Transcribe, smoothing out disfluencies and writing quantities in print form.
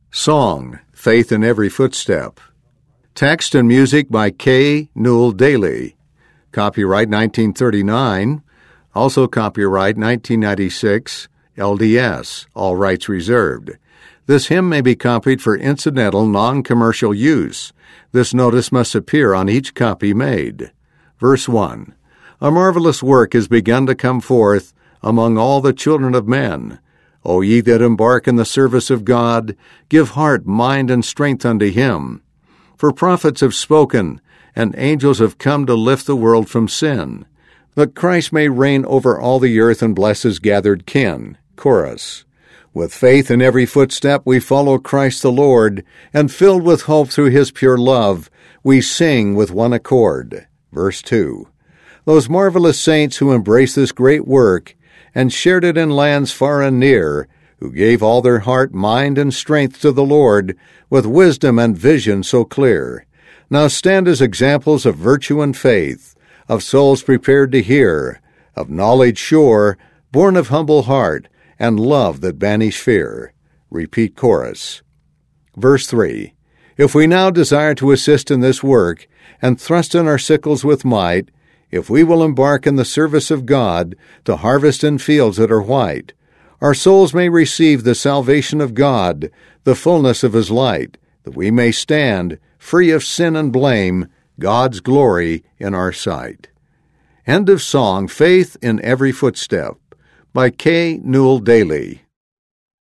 Song, Faith in Every Footstep. Text and music by K. Newell Daly. Copyright 1939. Also copyright 1996, LDS, all rights reserved. This hymn may be copied for incidental, non-commercial use. This notice must appear on each copy made. Verse 1. A marvelous work is begun to come forth among all the children of men. O ye that embark in the service of God, give heart, mind, and strength unto him. For prophets have spoken, and angels have come to lift the world from sin, that Christ may reign over all the earth and bless his gathered kin. Chorus. With faith in every footstep we follow Christ the Lord, and filled with hope through his pure love, we sing with one accord. Verse 2. Those marvelous saints who embraced this great work and shared it in lands far and near, who gave all their heart, mind, and strength to the Lord, with wisdom and vision so clear, now stand as examples of virtue and faith, of souls prepared to hear, of knowledge sure, born of humble heart, and love that banish fear. Repeat chorus. Verse 3. If we now desire to assist in this work, and thrust in our sickles with might, if we will embark in the service of God, to harvest in fields that are white, our souls may receive the salvation of God, the fullness of his light, that we may stand, free of sin and blame, God's glory in our sight. End of song, Faith in Every Footstep, by K. Newell Daly.